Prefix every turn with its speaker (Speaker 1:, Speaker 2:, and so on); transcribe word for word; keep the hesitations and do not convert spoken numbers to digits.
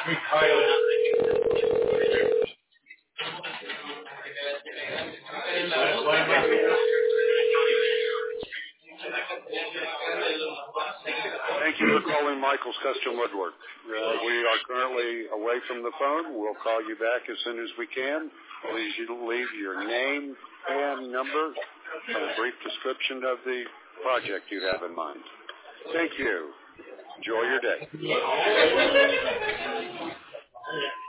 Speaker 1: Thank you for calling Michael's Custom Woodwork. Uh, we are currently away from the phone. We'll call you back as soon as we can. Please leave your name and number and a brief description of the project you have in mind. Thank you. Enjoy your day.